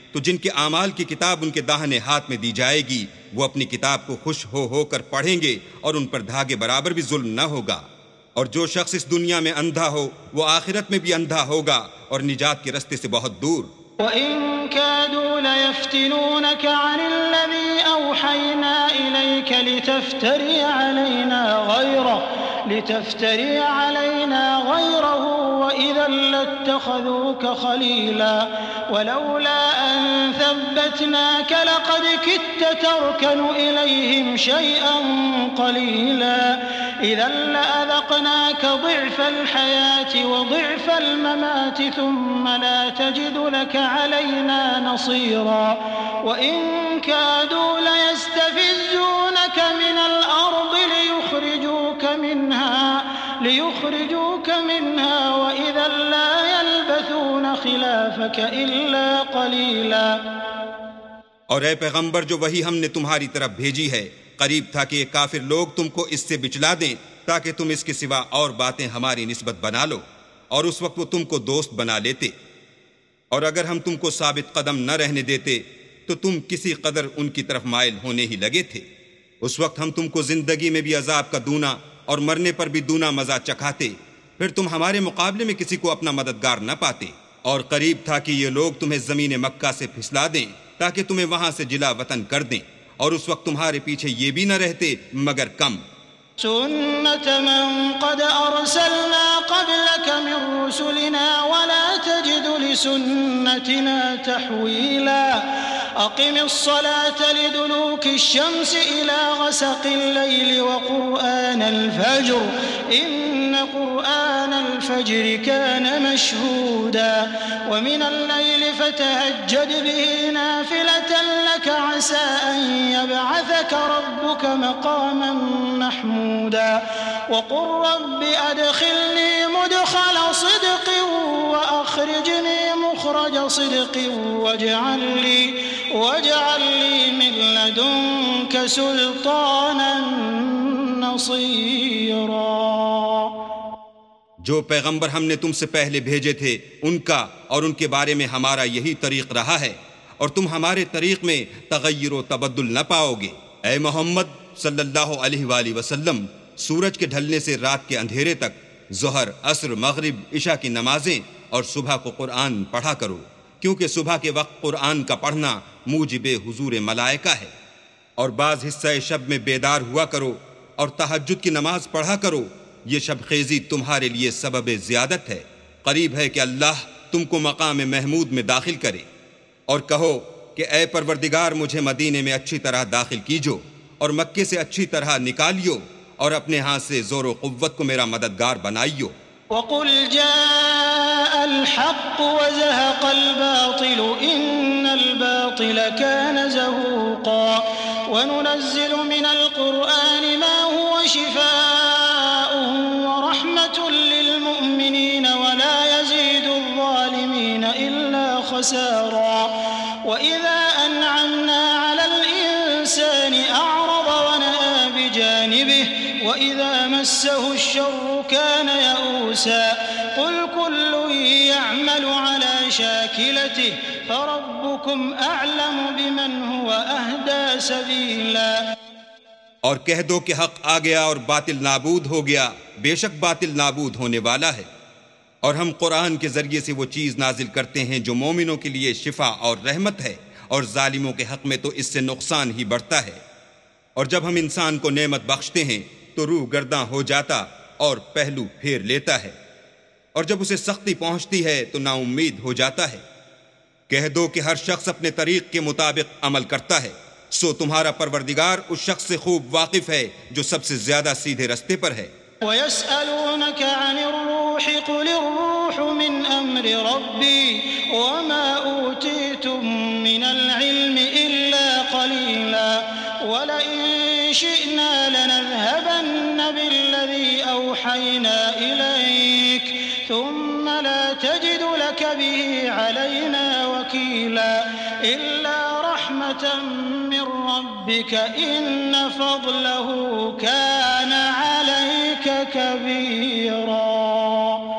تو جن کے اعمال کی کتاب ان کے داہنے ہاتھ میں دی جائے گی وہ اپنی کتاب کو خوش ہو ہو کر پڑھیں گے اور ان پر دھاگے برابر بھی ظلم نہ ہوگا۔ اور جو شخص اس دنیا میں اندھا ہو وہ آخرت میں بھی اندھا ہوگا اور نجات کے رستے سے بہت دور۔ وَإِن كَادُوا لَيَفْتِنُونَكَ عَنِ الَّذِي أَوْحَيْنَا إِلَيْكَ لِتَفْتَرِيَ عَلَيْنَا غَيْرَهُ لِتَفْتَرِيَ عَلَيْنَا غَيْرَهُ وَإِذًا لَاتَّخَذُوكَ خَلِيلًا وَلَوْلَا أَن ثَبَّتْنَاكَ لَقَدْ كِدتَّ تَرْكَنُ إِلَيْهِمْ شَيْئًا قَلِيلًا إِذًا لَأَذَقْنَاكَ ضِعْفَ الْحَيَاةِ وَضِعْفَ الْمَمَاتِ ثُمَّ لَا تَجِدُ لَكَ عَلَيْنَا نَصِيرًا وَإِن كَادُوا لَيَسْتَفِزُّونَكَ مِنَ الْأَرْضِ لِيُخْرِجُوكَ مِنْهَا لِيُخْرِجُوكَ مِنْهَا وَإِذًا لَّا يَلْبَثُونَ خِلَافَكَ إِلَّا قَلِيلًا۔ اور اے پیغمبر جو وہی ہم نے تمہاری طرف بھیجی ہے، قریب تھا کہ یہ کافر لوگ تم کو اس سے بچلا دیں تاکہ تم اس کے سوا اور باتیں ہماری نسبت بنا لو، اور اس وقت وہ تم کو دوست بنا لیتے، اور اگر ہم تم کو ثابت قدم نہ رہنے دیتے تو تم کسی قدر ان کی طرف مائل ہونے ہی لگے تھے۔ اس وقت ہم تم کو زندگی میں بھی عذاب کا دونا اور مرنے پر بھی دونا مزہ چکھاتے، پھر تم ہمارے مقابلے میں کسی کو اپنا مددگار نہ پاتے، اور قریب تھا کہ یہ لوگ تمہیں زمین مکہ سے پھسلا دیں تاکہ تمہیں وہاں سے جلا وطن کر دیں، اور اس وقت تمہارے پیچھے یہ بھی نہ رہتے مگر کم۔ سنت من قد ارسلنا قبلك من رسلنا ولا تجد لسنتنا تحويلا اقم الصلاة لدلوك الشمس الى غسق الليل وقرآن الفجر ان قرآن الفجر كان مشهودا ومن الليل فتهجد به نافلة لك عسى ان يبعثك ربك مقاما محمودا وقل رب أدخلني مدخل صدق وأخرجني مخرج صدق واجعل لي واجعل لي من لدنك سلطانا نصيرا۔ جو پیغمبر ہم نے تم سے پہلے بھیجے تھے ان کا اور ان کے بارے میں ہمارا یہی طریق رہا ہے، اور تم ہمارے طریق میں تغیر و تبدل نہ پاؤ گے۔ اے محمد صلی اللہ علیہ وآلہ وسلم، سورج کے ڈھلنے سے رات کے اندھیرے تک ظہر، عصر، مغرب، عشاء کی نمازیں اور صبح کو قرآن پڑھا کرو، کیونکہ صبح کے وقت قرآن کا پڑھنا موجب حضور ملائکہ ہے، اور بعض حصہ شب میں بیدار ہوا کرو اور تہجد کی نماز پڑھا کرو، یہ شب خیزی تمہارے لیے سبب زیادت ہے، قریب ہے کہ اللہ تم کو مقام محمود میں داخل کرے۔ اور کہو کہ اے پروردگار مجھے مدینے میں اچھی طرح داخل کیجو اور مکے سے اچھی طرح نکالیو اور اپنے ہاتھ سے زور و قوت کو میرا مددگار بنائیو۔ وَقُلْ جَاءَ الْحَقُّ وَزَهَقَ الْبَاطِلُ إِنَّ الْبَاطِلَ كَانَ زَهُوقًا وَنُنَزِّلُ مِنَ الْقُرْآنِ مَا هُوَ شِفَاءٌ وَرَحْمَةٌ لِّلْمُؤْمِنِينَ وَلَا يَزِيدُ الظَّالِمِينَ إِلَّا خَسَارًا وَإِذَا أَنْعَمْنَا عَلَى الْإِنسَانِ أَعْرَضَ وَنَأَىٰ بِجَانِبِهِ وَإِذَا مَسَّهُ الشَّرُّ كَانَ يَئُوسًا قُلْ كُلٌّ يَعْمَلُ عَلَى شَاكِلَتِهِ فَرَبُّكُمْ أَعْلَمُ بِمَنْ هُوَ أَهْدَىٰ سَبِيلًا۔ اور کہہ دو کہ حق آ گیا اور باطل نابود ہو گیا، بے شک باطل نابود ہونے والا ہے، اور ہم قرآن کے ذریعے سے وہ چیز نازل کرتے ہیں جو مومنوں کے لیے شفا اور رحمت ہے، اور ظالموں کے حق میں تو اس سے نقصان ہی بڑھتا ہے۔ اور جب ہم انسان کو نعمت بخشتے ہیں تو روح گرداں ہو جاتا اور پہلو پھیر لیتا ہے، اور جب اسے سختی پہنچتی ہے تو نا امید ہو جاتا ہے۔ کہہ دو کہ ہر شخص اپنے طریق کے مطابق عمل کرتا ہے، سو تمہارا پروردگار اس شخص سے خوب واقف ہے جو سب سے زیادہ سیدھے رستے پر ہے۔ وَيَسْأَلُونَكَ عَنِ الرُّوحِ قُلِ الرُّوحُ مِنْ أَمْرِ رَبِّي وَمَا أُوتِيتُم مِّنَ الْعِلْمِ إِلَّا قَلِيلًا وَلَئِن شِئْنَا لَنَذْهَبَنَّ بِالَّذِي أَوْحَيْنَا إِلَيْكَ ثُمَّ لَا تَجِدُ لَكَ بِهِ عَلَيْنَا وَكِيلًا إِلَّا رَحْمَةً مِّن رَّبِّكَ إِنَّ فَضْلَهُ كَانَ عَلَيْكَ كَبِيرًا۔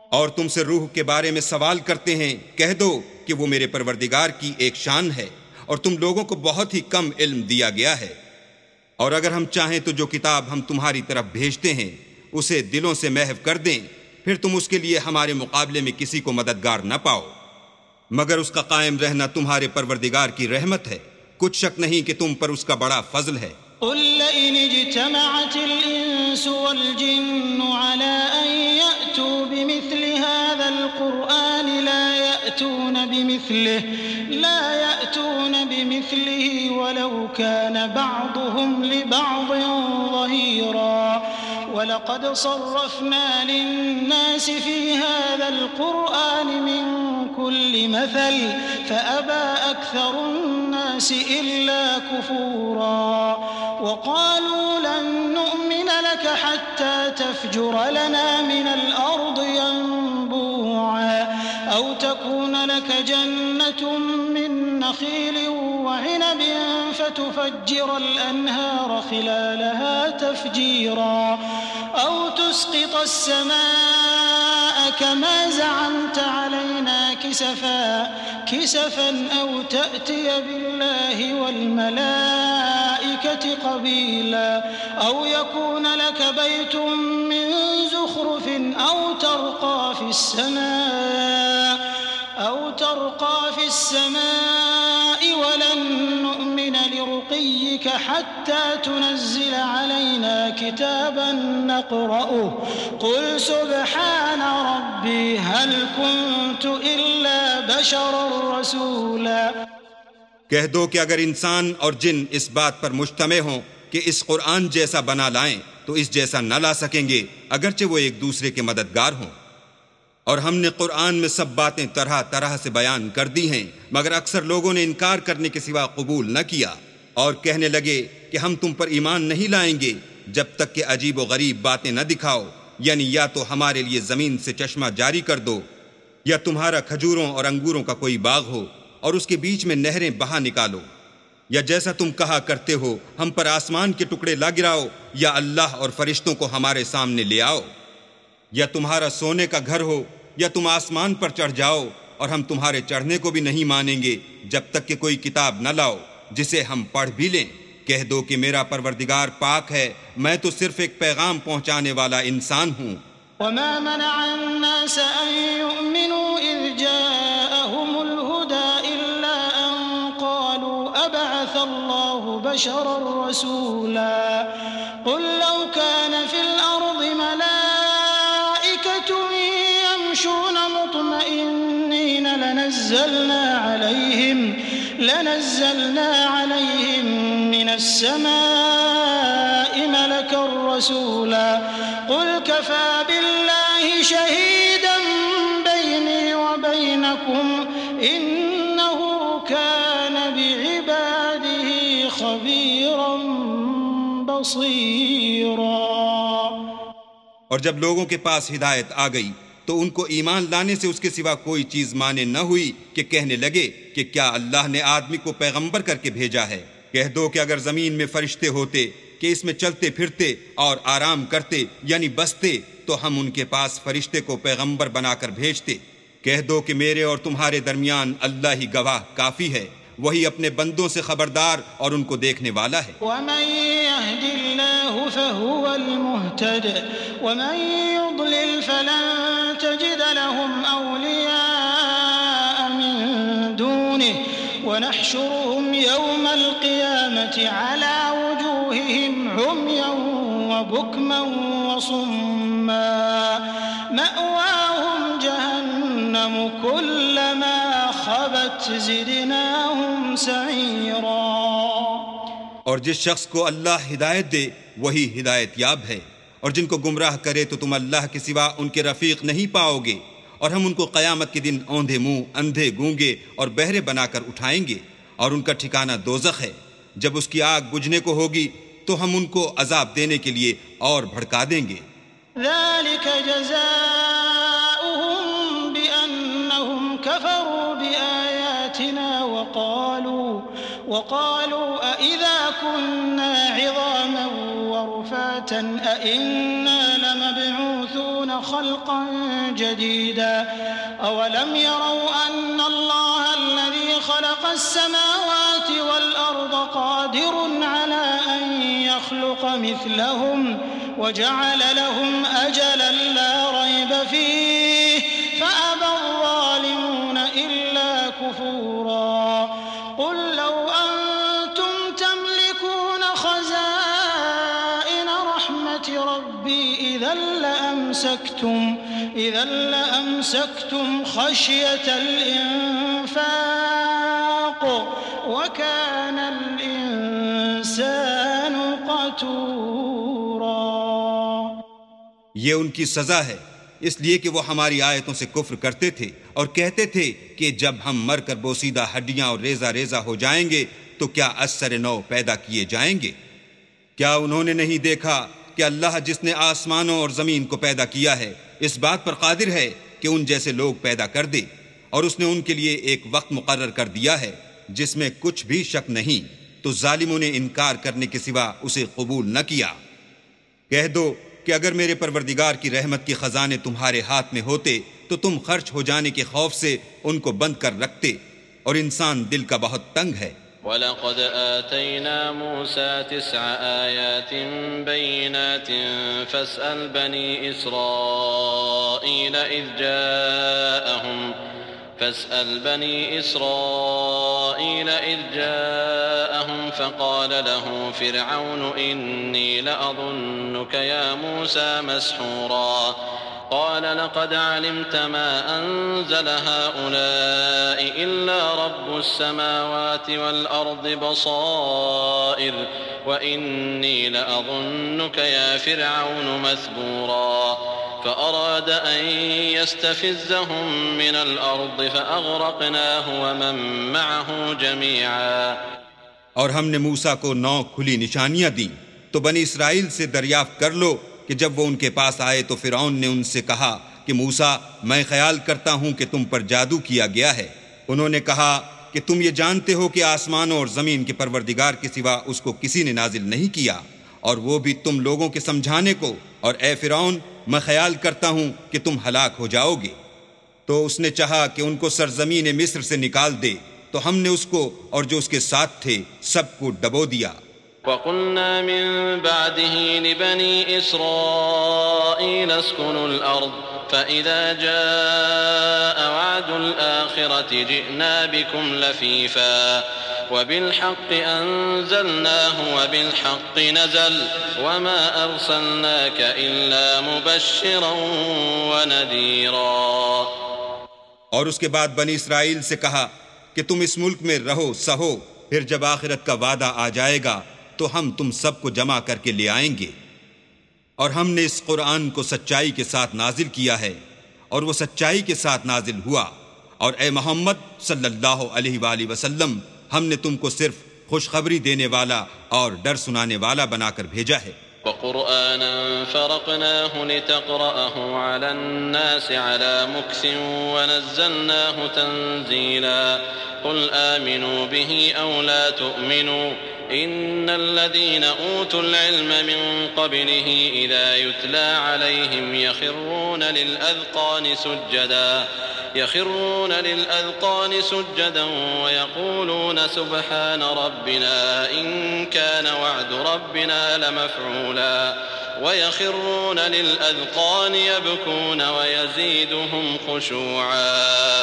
اور تم سے روح کے بارے میں سوال کرتے ہیں، کہہ دو کہ وہ میرے پروردگار کی ایک شان ہے، اور تم لوگوں کو بہت ہی کم علم دیا گیا ہے۔ اور اگر ہم چاہیں تو جو کتاب ہم تمہاری طرف بھیجتے ہیں اسے دلوں سے محو کر دیں، پھر تم اس کے لیے ہمارے مقابلے میں کسی کو مددگار نہ پاؤ، مگر اس کا قائم رہنا تمہارے پروردگار کی رحمت ہے، کچھ شک نہیں کہ تم پر اس کا بڑا فضل ہے۔ قل لئن اجتمعت الإنس والجن على أن يأتوا بمثل هذا القرآن لا يأتون بمثله لا يأتون بمثله ولو كان بعضهم لبعض ظهيرا ولقد صرفنا للناس في هذا القرآن من كل مثل فأبى أكثر الناس إلا كفورا وقالوا لن نؤمن لك حتى تفجر لنا من الأرض ينبوعا أو تكون لك جنة من نخيل وعنب فتفجر الأنهار خلالها تفجيرا أو تسقط السماء كما زعمت علينا كسفا كسفا أو تأتي بالله والملائكة قبيلا أو يكون لك بيت من زخرف أو ترقى في السماء أو ترقى في السماء ولن نؤمن لرقيك حتى تنزل علينا كتابا نقرأه قل سبحان ربي هل كنت إلا بشرا رسولا۔ کہہ دو کہ اگر انسان اور جن اس بات پر مجتمع ہوں کہ اس قرآن جیسا بنا لائیں تو اس جیسا نہ لا سکیں گے، اگرچہ وہ ایک دوسرے کے مددگار ہوں۔ اور ہم نے قرآن میں سب باتیں طرح طرح سے بیان کر دی ہیں، مگر اکثر لوگوں نے انکار کرنے کے سوا قبول نہ کیا، اور کہنے لگے کہ ہم تم پر ایمان نہیں لائیں گے جب تک کہ عجیب و غریب باتیں نہ دکھاؤ، یعنی یا تو ہمارے لیے زمین سے چشمہ جاری کر دو، یا تمہارا کھجوروں اور انگوروں کا کوئی باغ ہو اور اس کے بیچ میں نہریں بہا نکالو، یا جیسا تم کہا کرتے ہو ہم پر آسمان کے ٹکڑے لا گراؤ، یا اللہ اور فرشتوں کو ہمارے سامنے لے آؤ، یا تمہارا سونے کا گھر ہو یا تم آسمان پر چڑھ جاؤ، اور ہم تمہارے چڑھنے کو بھی نہیں مانیں گے جب تک کہ کوئی کتاب نہ لاؤ جسے ہم پڑھ بھی لیں۔ کہہ دو کہ میرا پروردگار پاک ہے، میں تو صرف ایک پیغام پہنچانے والا انسان ہوں۔ وما منع الناس أن يؤمنوا إذ جاءهم الهدى إلا أن قالوا أبعث الله بشرا رسولا قل لو كان في الأرض ملائكة يمشون مطمئنين لنزلنا عليهم لنزلنا عليهم من السماء ملكا رسولا قل كفى بالله شهيدا بيني وبينكم إنه كان بعباده خبيرا بصيرا۔ اور جب لوگوں کے پاس ہدایت آ گئی تو ان کو ایمان لانے سے اس کے سوا کوئی چیز مانے نہ ہوئی کہ کہنے لگے کہ کیا اللہ نے آدمی کو پیغمبر کر کے بھیجا ہے۔ کہہ دو کہ اگر زمین میں فرشتے ہوتے کہ اس میں چلتے پھرتے اور آرام کرتے یعنی بستے تو ہم ان کے پاس فرشتے کو پیغمبر بنا کر بھیجتے۔ کہہ دو کہ میرے اور تمہارے درمیان اللہ ہی گواہ کافی ہے، وہی اپنے بندوں سے خبردار اور ان کو دیکھنے والا ہے۔ ومن يهد الله فهو المهتد ومن يضلل فلن تجد لهم أولياء من دونه ونحشرهم يوم القيامة على وجوههم عميا وبكما وصما مأواهم جهنم كلما خبت زدناهم سعيرا۔ اور جس شخص کو اللہ ہدایت دے وہی ہدایت یاب ہے، اور جن کو گمراہ کرے تو تم اللہ کے سوا ان کے رفیق نہیں پاؤ گے، اور ہم ان کو قیامت کے دن اوندھے منہ، اندھے گونگے اور بہرے بنا کر اٹھائیں گے، اور ان کا ٹھکانہ دوزخ ہے۔ جب اس کی آگ بجھنے کو ہوگی تو ہم ان کو عذاب دینے کے لیے اور بھڑکا دیں گے۔ ذلك جزاؤهم بأنهم كفروا بآياتنا وقالوا وقالوا أإذا كنا عظاما ورفاتا أإنا لمبعوثون يخلقون خلقا جديدا أولم يروا أن الله الذي خلق السماوات والأرض قادر على أن يخلق مثلهم وجعل لهم أجلا لا ريب فيه فأبى الظالمون إلا كفورا قل لو أنتم تملكون خزائن رحمة ربي إذا لأمسكتم إذا لأمسكتم خشية الإنفاق وكان الإنسان قتورا. یہ ان کی سزا ہے اس لیے کہ وہ ہماری آیتوں سے کفر کرتے تھے اور کہتے تھے کہ جب ہم مر کر بوسیدہ ہڈیاں اور ریزہ ریزہ ہو جائیں گے تو کیا اثر نو پیدا کیے جائیں گے؟ کیا انہوں نے نہیں دیکھا کہ اللہ جس نے آسمانوں اور زمین کو پیدا کیا ہے اس بات پر قادر ہے کہ ان جیسے لوگ پیدا کر دے، اور اس نے ان کے لیے ایک وقت مقرر کر دیا ہے جس میں کچھ بھی شک نہیں، تو ظالموں نے انکار کرنے کے سوا اسے قبول نہ کیا. کہہ دو کہ اگر میرے پروردگار کی رحمت کے خزانے تمہارے ہاتھ میں ہوتے تو تم خرچ ہو جانے کے خوف سے ان کو بند کر رکھتے، اور انسان دل کا بہت تنگ ہے. وَلَقَدْ آتَيْنَا مُوسَى تِسْعَ آيَاتٍ بَيِّنَاتٍ فَاسْأَلْ بَنِي إِسْرَائِيلَ إِذْ جَاءَهُمْ فاسأل بني إسرائيل إذ جاءهم فقال له فرعون إني لأظنك يا موسى مسحورا قال لقد علمت ما أنزل هؤلاء إلا رب السماوات والأرض بصائر وإني لأظنك يا فرعون مثبورا فأراد أن يستفزهم من الأرض فأغرقناه ومن معه جميعا. اور ہم نے موسیٰ کو نو کھلی نشانیاں دیں تو بنی اسرائیل سے دریافت کر لو کہ جب وہ ان کے پاس آئے تو فرعون نے ان سے کہا کہ موسیٰ میں خیال کرتا ہوں کہ تم پر جادو کیا گیا ہے. انہوں نے کہا کہ تم یہ جانتے ہو کہ آسمانوں اور زمین کے پروردگار کے سوا اس کو کسی نے نازل نہیں کیا، اور وہ بھی تم لوگوں کے سمجھانے کو، اور اے فرعون میں خیال کرتا ہوں کہ تم ہلاک ہو جاؤ گے. تو اس نے چاہا کہ ان کو سرزمین مصر سے نکال دے، تو ہم نے اس کو اور جو اس کے ساتھ تھے سب کو ڈبو دیا. وَقُلْنَا مِن بَعْدِهِ لِبَنِي إِسْرَائِيلَ اسْكُنُوا الْأَرْضَ فَإِذَا جَاءَ وَعْدُ الْآخِرَةِ جِئْنَا بِكُمْ لَفِيفًا وَبِالْحَقِّ أَنزَلْنَاهُ وَبِالْحَقِّ نَزَلَ وَمَا أَرْسَلْنَاكَ إِلَّا مُبَشِّرًا وَنَذِيرًا. اور اس کے بعد بنی اسرائیل سے کہا کہ تم اس ملک میں رہو سہو، پھر جب آخرت کا وعدہ آ جائے گا تو ہم تم سب کو جمع کر کے لے آئیں گے. اور ہم نے اس قرآن کو سچائی کے ساتھ نازل کیا ہے، اور وہ سچائی کے ساتھ نازل ہوا. اور اے محمد صلی اللہ علیہ وآلہ وسلم ہم نے تم کو صرف خوشخبری دینے والا اور ڈر سنانے والا بنا کر بھیجا ہے. وَقُرْآنًا فَرَقْنَاهُ لِتَقْرَأَهُ عَلَى النَّاسِ عَلَى مُكْثٍ وَنَزَّلْنَاهُ تَنزِيلًا قُلْ آمِنُوا بِهِ أَوْ لَا تُؤْمِنُوا إِنَّ الَّذِينَ أُوتُوا الْعِلْمَ مِنْ قَبْلِهِ إِذَا يُتْلَى عَلَيْهِمْ يَخِرُّونَ لِلْأَذْقَانِ سُجَّدًا يخرون للأذقان سجدا ويقولون سبحان ربنا إن كان وعد ربنا لمفعولا ويخرون للأذقان يبكون ويزيدهم خشوعا.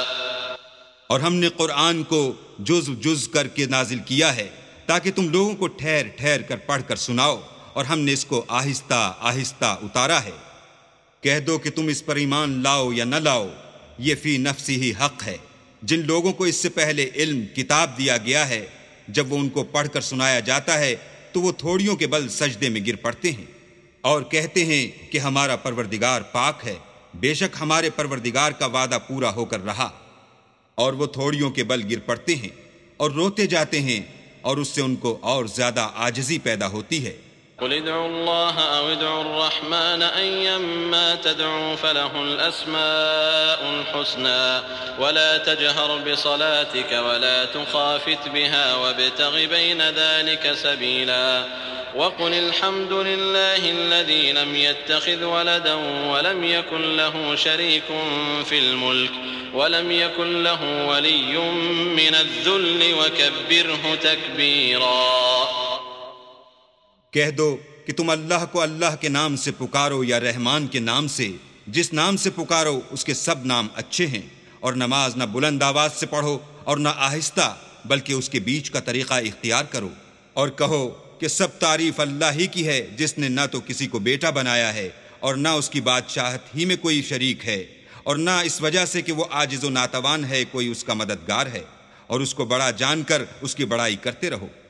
اور ہم نے قرآن کو جز جز کر کے نازل کیا ہے تاکہ تم لوگوں کو ٹھہر ٹھہر کر پڑھ کر سناؤ، اور ہم نے اس کو آہستہ آہستہ اتارا ہے. کہہ دو کہ تم اس پر ایمان لاؤ یا نہ لاؤ، یہ فی نفسی ہی حق ہے. جن لوگوں کو اس سے پہلے علم کتاب دیا گیا ہے، جب وہ ان کو پڑھ کر سنایا جاتا ہے تو وہ تھوڑیوں کے بل سجدے میں گر پڑتے ہیں اور کہتے ہیں کہ ہمارا پروردگار پاک ہے، بے شک ہمارے پروردگار کا وعدہ پورا ہو کر رہا. اور وہ تھوڑیوں کے بل گر پڑتے ہیں اور روتے جاتے ہیں، اور اس سے ان کو اور زیادہ عاجزی پیدا ہوتی ہے. قل ادعوا الله أو ادعوا الرحمن أيما تدعوا فله الأسماء الحسنى ولا تجهر بصلاتك ولا تخافت بها وابتغ بين ذلك سبيلا وقل الحمد لله الذي لم يتخذ ولدا ولم يكن له شريك في الملك ولم يكن له ولي من الذل وكبره تكبيرا۔ کہہ دو کہ تم اللہ کو اللہ کے نام سے پکارو یا رحمان کے نام سے، جس نام سے پکارو اس کے سب نام اچھے ہیں، اور نماز نہ بلند آواز سے پڑھو اور نہ آہستہ، بلکہ اس کے بیچ کا طریقہ اختیار کرو، اور کہو کہ سب تعریف اللہ ہی کی ہے جس نے نہ تو کسی کو بیٹا بنایا ہے اور نہ اس کی بادشاہت ہی میں کوئی شریک ہے، اور نہ اس وجہ سے کہ وہ عاجز و ناتوان ہے کوئی اس کا مددگار ہے، اور اس کو بڑا جان کر اس کی بڑائی کرتے رہو۔